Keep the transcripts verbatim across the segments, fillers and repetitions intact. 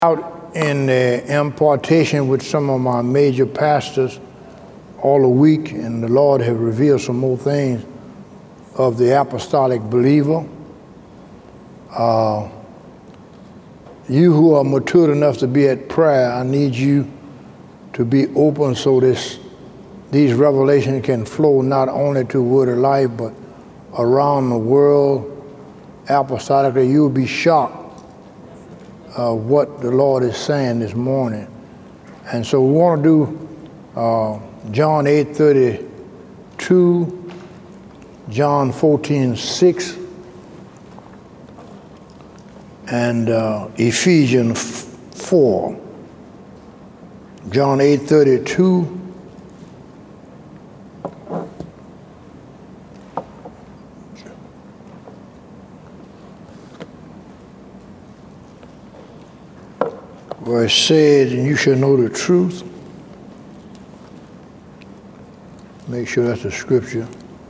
Out in the impartation with some of my major pastors all the week, and the Lord has revealed some more things of the apostolic believer. Uh, you who are matured enough to be at prayer, I need you to be open so this these revelations can flow not only to Word of Life, but around the world apostolically. You will be shocked Uh, what the Lord is saying this morning. And so we want to do uh, John eight thirty-two, John fourteen six, and uh, Ephesians four. John eight thirty-two, where it said, and you shall know the truth. Make sure that's the scripture.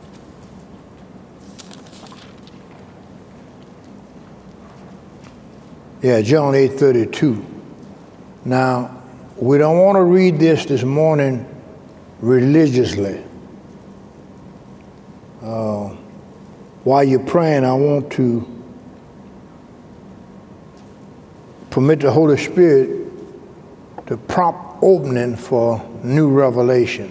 Yeah, John eight thirty-two. Now, we don't want to read this this morning religiously. Uh, while you're praying, I want to permit the Holy Spirit to prompt opening for new revelation.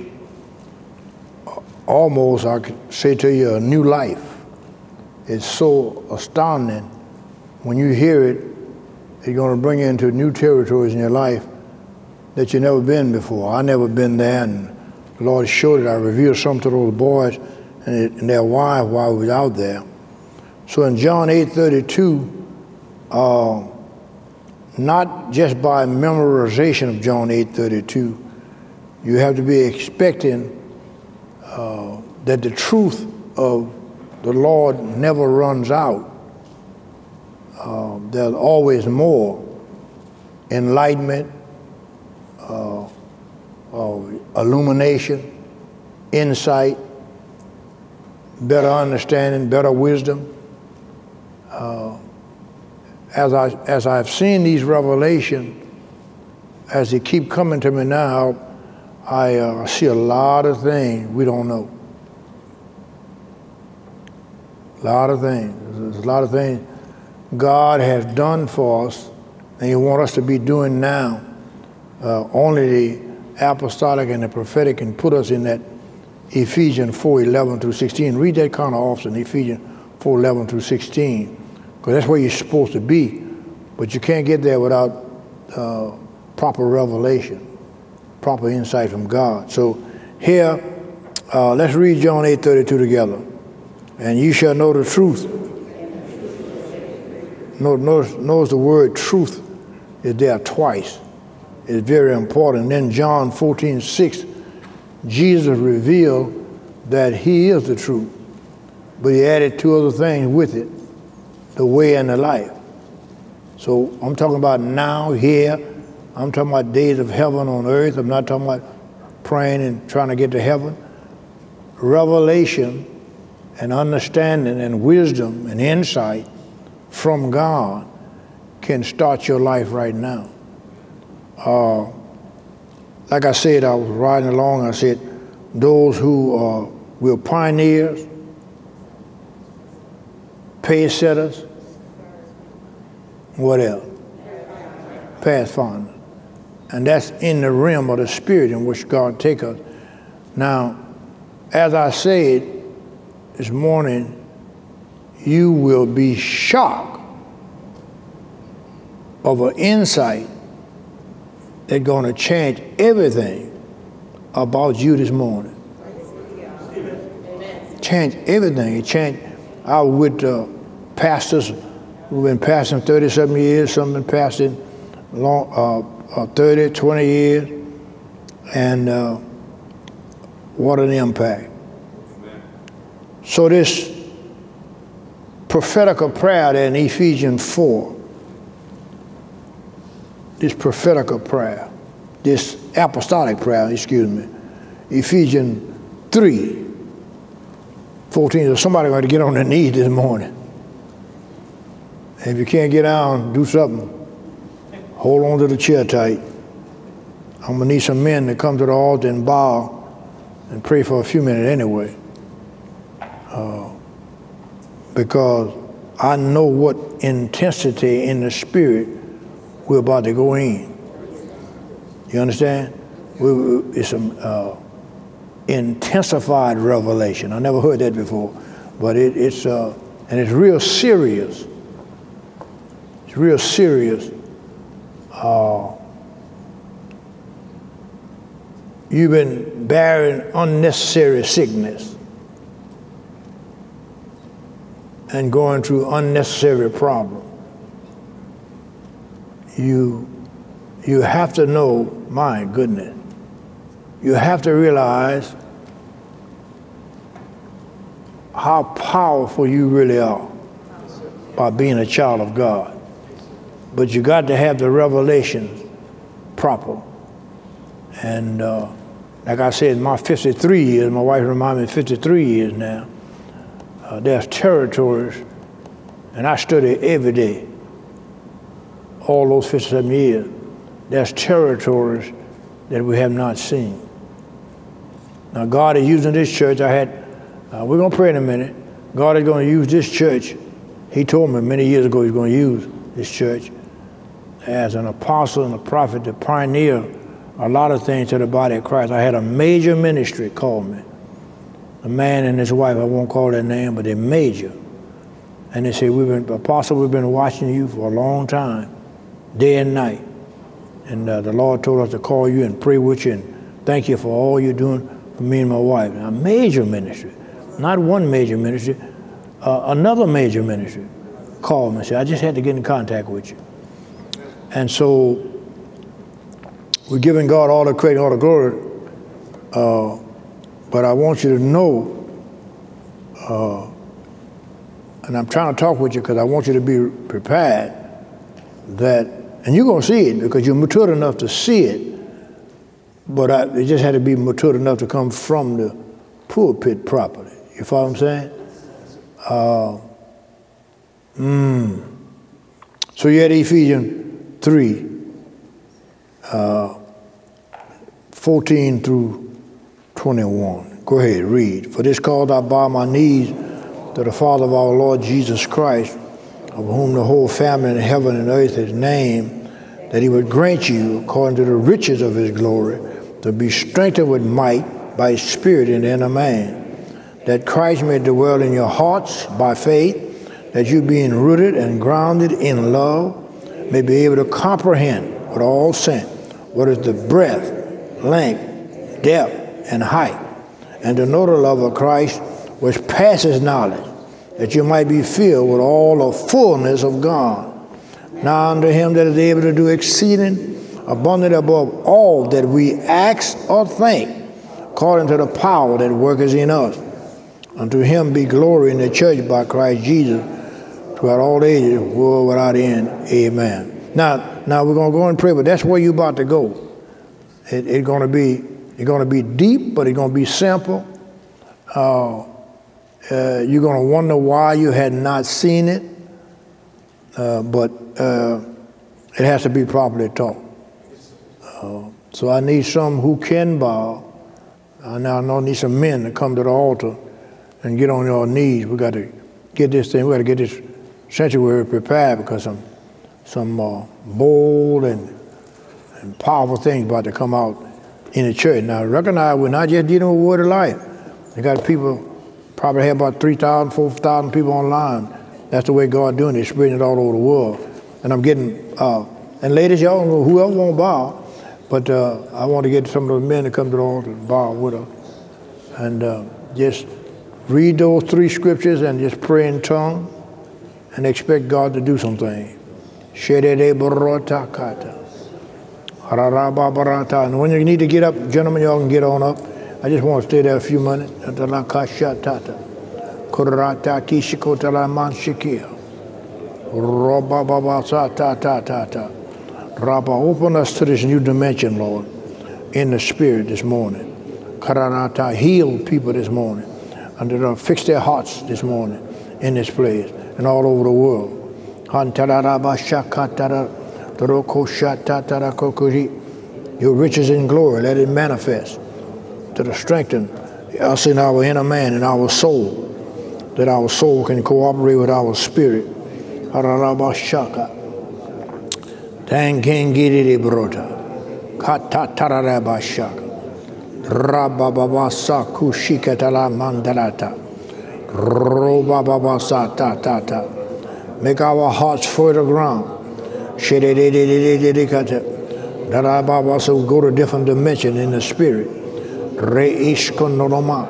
Almost, I could say to you, a new life. It's so astounding. When you hear it, it's going to bring you into new territories in your life that you've never been before. I've never been there, and the Lord showed it. I revealed some to those boys and, it, and their wives while we was out there. So in John eight thirty-two, uh, not just by memorization of John eight thirty-two, you have to be expecting uh, that the truth of the Lord never runs out. Uh, there's always more enlightenment, uh, uh, illumination, insight, better understanding, better wisdom. Uh, As, I, as I've seen these revelations, as they keep coming to me now, I uh, see a lot of things we don't know. A lot of things. There's a lot of things God has done for us, and He wants us to be doing now. Uh, only the apostolic and the prophetic can put us in that Ephesians four eleven through sixteen. Read that kind of often, Ephesians four eleven through sixteen. Because that's where you're supposed to be. But you can't get there without uh, proper revelation, proper insight from God. So here, uh, let's read John eight thirty-two together. And you shall know the truth. Notice, notice the word truth is there twice. It's very important. Then John fourteen six, Jesus revealed that He is the truth. But He added two other things with it. The way and the life. So I'm talking about now, here. I'm talking about days of heaven on earth. I'm not talking about praying and trying to get to heaven. Revelation and understanding and wisdom and insight from God can start your life right now. Uh, like I said, I was riding along, I said, those who uh, were pioneers, pace setters, what else? Pathfinder. And that's in the realm of the spirit in which God takes us. Now, as I said this morning, you will be shocked of an insight that's going to change everything about you this morning. Change everything. It changed. I was with uh, pastors who've been pastoring thirty-seven years, some have been pastoring long, uh, uh, thirty, twenty years, and uh, what an impact. Amen. So this prophetical prayer there in Ephesians four, this prophetical prayer, this apostolic prayer, excuse me, Ephesians three, fourteen, so somebody going to get on their knees this morning. If you can't get down, do something. hold on to the chair tight. I'm going to need some men to come to the altar and bow and pray for a few minutes anyway. Uh, because I know what intensity in the spirit we're about to go in. You understand? We, it's some uh, intensified revelation. I never heard that before, but it, it's uh, and it's real serious. It's real serious. Uh, you've been bearing unnecessary sickness and going through unnecessary problems. You, you have to know, my goodness, you have to realize how powerful you really are by being a child of God. But you got to have the revelations proper. And uh, like I said, my fifty-three years, my wife reminded me fifty-three years now, uh, there's territories, and I study every day, all those fifty-seven years, there's territories that we have not seen. Now God is using this church. I had, uh, we're going to pray in a minute. God is going to use this church. He told me many years ago he's going to use this church as an apostle and a prophet to pioneer a lot of things to the body of Christ. I had a major ministry call me. A man and his wife, I won't call their name, but they're major. And they said, we've been, Apostle, we've been watching you for a long time, day and night. And uh, the Lord told us to call you and pray with you and thank you for all you're doing for me and my wife. Now, a major ministry, not one major ministry, uh, another major ministry called me and said, I just had to get in contact with you. And so we're giving God all the credit, all the glory, uh, but I want you to know, uh, and I'm trying to talk with you because I want you to be prepared that, and you're going to see it because you're matured enough to see it, but I, it just had to be matured enough to come from the pulpit properly. You follow what I'm saying? Uh, mm. So you had Ephesians three, uh, fourteen through twenty-one. Go ahead, read. For this cause I bow my knees to the Father of our Lord Jesus Christ, of whom the whole family in heaven and earth is named, that he would grant you, according to the riches of his glory, to be strengthened with might by his Spirit in the inner man, that Christ may dwell in your hearts by faith, that you being rooted and grounded in love, may be able to comprehend with all sense what is the breadth, length, depth, and height, and to know the love of Christ which passes knowledge, that you might be filled with all the fullness of God. Now unto him that is able to do exceeding abundantly above all that we ask or think, according to the power that worketh in us. Unto him be glory in the church by Christ Jesus, throughout all ages, world without end. Amen. Now, now we're going to go and pray, but that's where you're about to go. It, it's going to be, it's going to be deep, but it's going to be simple. Uh, uh, you're going to wonder why you had not seen it, uh, but uh, it has to be properly taught. Uh, so I need some who can bow. I now know I need some men to come to the altar and get on your knees. We got to get this thing. We got to get this sanctuary prepared because some some uh, bold and and powerful things about to come out in the church. Now recognize we're not just dealing with word of life. We got people, probably have about three thousand, four thousand people online. That's the way God doing it, spreading it all over the world. And I'm getting, uh, and ladies, y'all know whoever won't bow, but uh, I want to get some of those men to come to the altar and bow with us. And uh, just read those three scriptures and just pray in tongues and expect God to do something. And when you need to get up, gentlemen, y'all can get on up. I just want to stay there a few minutes. Rabba, open us to this new dimension, Lord, in the spirit this morning. Kararata, heal people this morning. And to fix their hearts this Your riches in glory, let it manifest to the strengthen us in our inner man and our soul, that our soul can cooperate with our spirit. Tangengiri brota, katatarabashaka, rabababasa kushikatala mandalata, robababasa tatata. Make our hearts fertile ground. That our Baba so go to different dimension in the spirit. Reishkonoroma,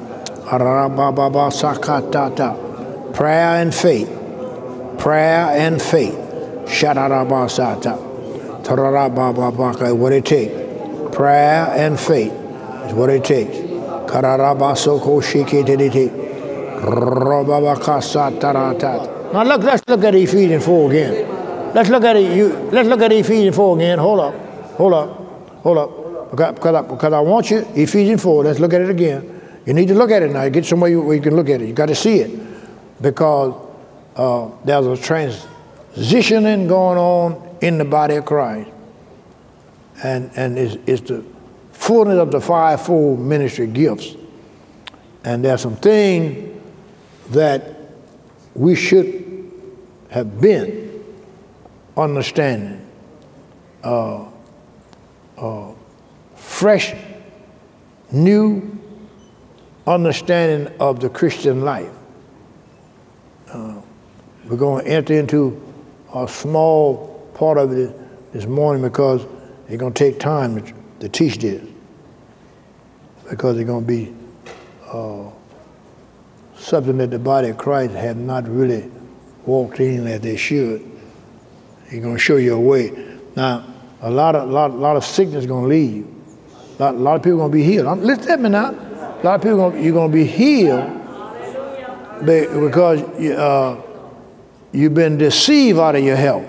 rabababasa. Prayer and faith. Prayer and faith. Shadarabasata. Tararabababaka, what it takes. Prayer and faith is what it takes. Kararabasoko shikititi. Robabakasatarata. Now look, let's look at Ephesians four again. Let's look at it. You, let's look at Ephesians four again. Hold up, hold up, hold up. Because, because, I, because I want you, Ephesians four. Let's look at it again. You need to look at it now. Get somewhere where you can look at it. You got to see it, because uh, there's a transitioning going on in the body of Christ, and and it's, it's the fullness of the fivefold ministry gifts. And there's some things that we should have been understanding, uh, uh, fresh, new understanding of the Christian life. Uh, we're going to enter into a small part of it this morning, because it's going to take time to, to teach this, because it's going to be uh, something that the body of Christ have not really walked in as they should. He's going to show you a way. Now, a lot of lot, lot of sickness is going to leave you. A lot, a lot of people are going to be healed. I'm, listen at me now. A lot of people are going, you're going to be healed because you, uh, you've been deceived out of your health.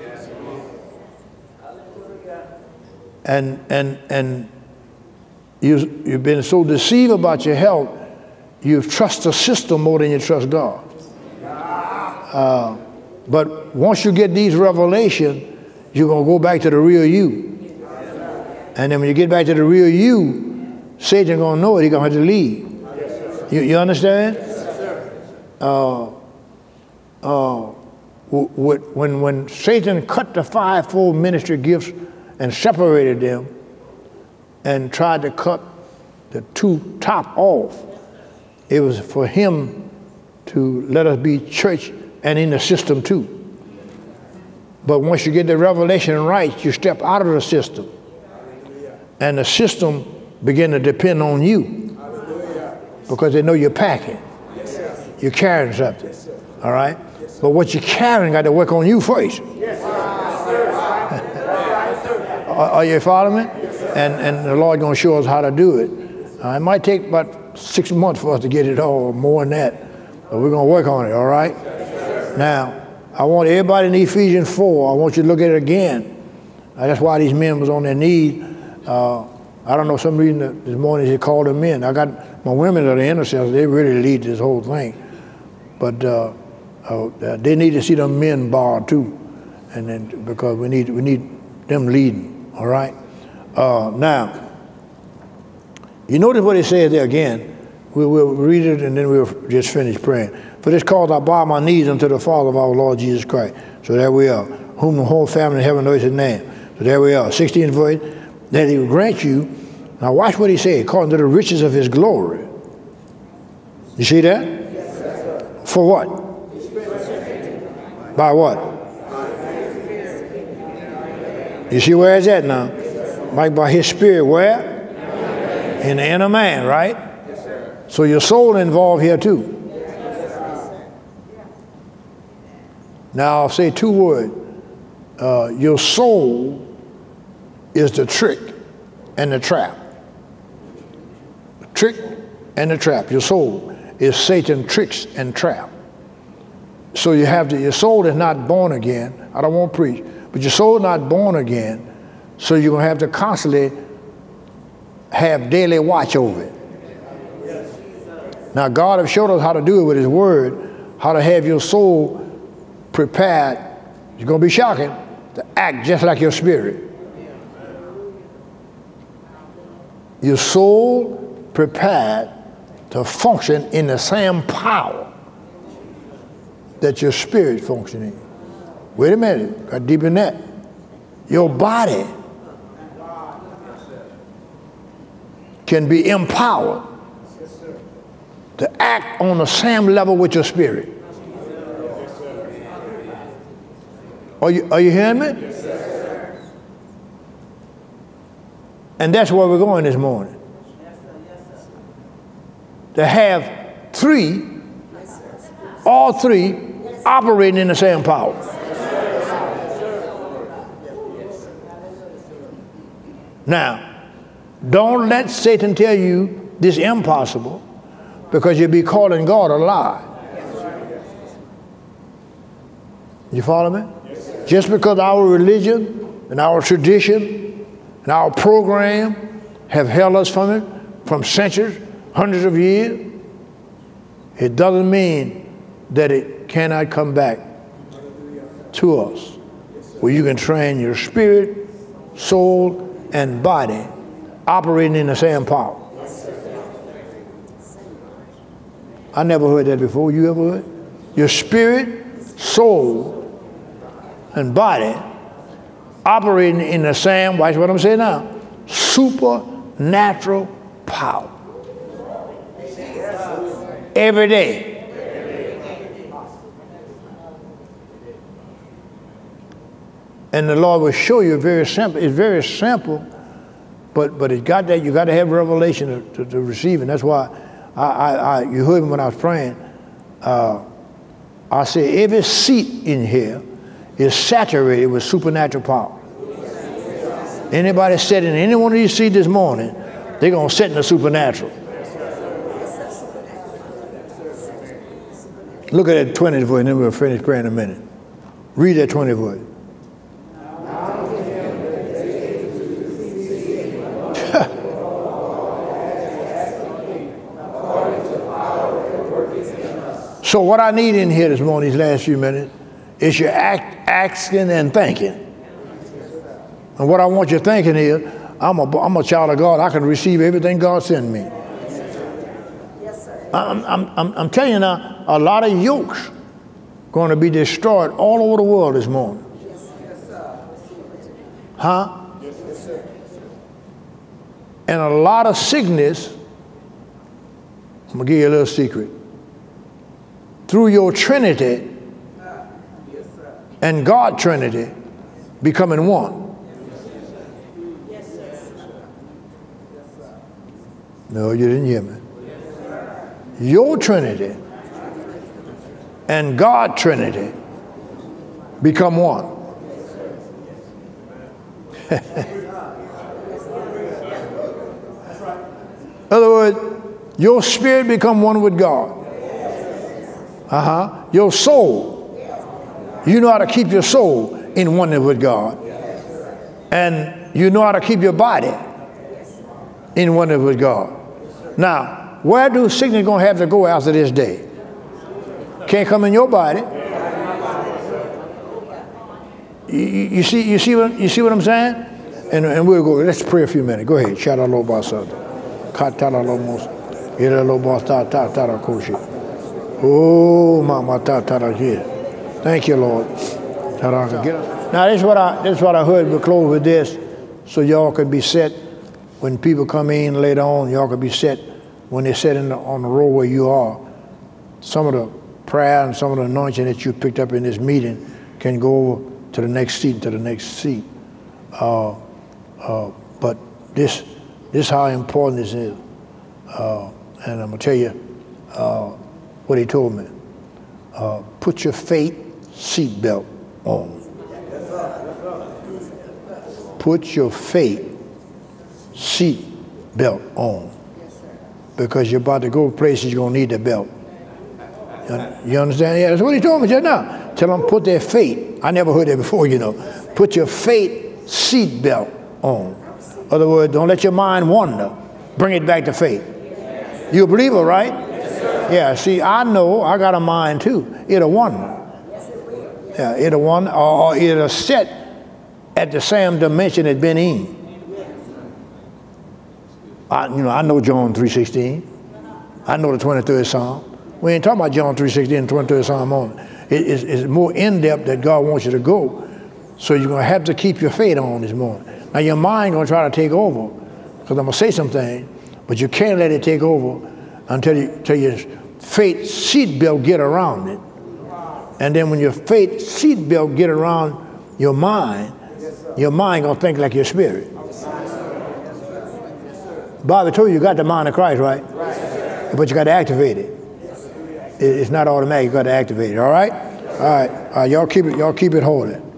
And and and you you've been so deceived about your health, you've trusted the system more than you trust God. Uh, but once you get these revelations, you're going to go back to the real you. And then when you get back to the real you, Satan's going to know it. He's going to have to leave. You, you understand? Uh, uh, when, when Satan cut the fivefold ministry gifts and separated them and tried to cut the two top off, it was for him to let us be church and in the system too. But once you get the revelation right, you step out of the system, and the system begin to depend on you, because they know you're packing, you're carrying something, all right? But what you're carrying got to work on you first. are, are you following me? And, and the Lord going to show us how to do it. Uh, it might take about six months for us to get it all, or more than that, but we're going to work on it, all right? Now, I want everybody in Ephesians four, I want you to look at it again. Uh, that's why these men was on their knees. Uh, I don't know, some reason that this morning he called them in. I got my women are the intercessors, they really lead this whole thing. But uh, uh, they need to see them men barred too, and then because we need we need them leading, all right? Uh, now, you notice what it says there again. We will read it and then we'll just finish praying. For this cause I bow my knees unto the Father of our Lord Jesus Christ. So there we are. Whom the whole family in heaven knows his name. So there we are. sixteenth verse. That he will grant you. Now watch what he said. According to the riches of his glory. You see that? Yes, sir. For what? By what? You see where it's at now? Like by his spirit, where? In the inner man, right? So your soul involved here too. Now I'll say two words. Uh, your soul is the trick and the trap. The trick and the trap. Your soul is Satan's tricks and trap. So you have to, your soul is not born again. I don't want to preach, but your soul is not born again. So you're going to have to constantly have daily watch over it. Now God has showed us how to do it with his word, how to have your soul prepared. It's going to be shocking, to act just like your spirit. Your soul prepared to function in the same power that your spirit functioning. Wait a minute, got deep in that. Your body can be empowered to act on the same level with your spirit. Are you, are you hearing me? Yes, sir. And that's where we're going this morning. Yes, sir. Yes, sir. To have three, all three, operating in the same power. Now, don't let Satan tell you this is impossible, because you'll be calling God a lie. You follow me? Just because our religion and our tradition and our program have held us from it from centuries, hundreds of years, it doesn't mean that it cannot come back to us, where you can train your spirit, soul, and body operating in the same power. I never heard that before. You ever heard? Your spirit, soul, and body operating in the same, watch what I'm saying now, supernatural power. Every day. And the Lord will show you very simple. It's very simple, but but it got that you got to have revelation to, to, to receive it. That's why I, I, I you heard me when I was praying. Uh, I said every seat in here is saturated with supernatural power. Anybody sitting in any one of these seats this morning, they're gonna sit in the supernatural. Look at that twentieth verse, and then we'll finish praying in a minute. Read that twentieth verse. So what I need in here this morning, these last few minutes, is your act, asking and thinking. And what I want you thinking is, I'm a, I'm a child of God. I can receive everything God sends me. Yes, sir. I'm, I'm, I'm, I'm telling you now, a lot of yokes going to be destroyed all over the world this morning. Yes, sir. Huh? Yes, sir. And a lot of sickness, I'm going to give you a little secret. Through your Trinity and God Trinity becoming one. Yes, sir. No, you didn't hear me. Your Trinity and God Trinity become one. In other words, your spirit become one with God. Uh-huh. Your soul, you know how to keep your soul in oneness with God. And you know how to keep your body in oneness with God. Now, where do sickness going to have to go after this day? Can't come in your body. You, you see, you see what you see what I'm saying? And, and we'll go. Let's pray a few minutes. Go ahead. Shout out, Lord, oh, mama, ta ta here. Thank you, Lord. Now, this is what I this is what I heard. We'll close with this, so y'all can be set when people come in later on. Y'all can be set when they sit in the, on the row where you are. Some of the prayer and some of the anointing that you picked up in this meeting can go over to the next seat, to the next seat. Uh, uh, but this this is how important this is, uh, and I'm gonna tell you. Uh, What he told me, uh, put your faith seatbelt on. Put your faith seatbelt on, because you're about to go places you're gonna need the belt. You understand? Yeah, that's what he told me just now. Tell them put their faith. I never heard that before, you know. Put your faith seatbelt on. In other words, don't let your mind wander. Bring it back to faith. You're a believer, right? Yeah, see, I know I got a mind too. It'll wander. Yeah, it'll wander, or it'll sit at the same dimension it's been in. I, you know, I know John three sixteen. I know the twenty-third Psalm. We ain't talking about John three sixteen and twenty-third Psalm only. It, it's, it's more in-depth that God wants you to go. So you're going to have to keep your faith on this morning. Now your mind going to try to take over, because I'm going to say something, but you can't let it take over until, you, until your faith seatbelt get around it. And then when your faith seatbelt get around your mind, your mind going to think like your spirit. Bobby told you you got the mind of Christ, right? But you got to activate it. It's not automatic. You got to activate it. All right? All right. All right. Y'all keep it. Y'all keep it holy.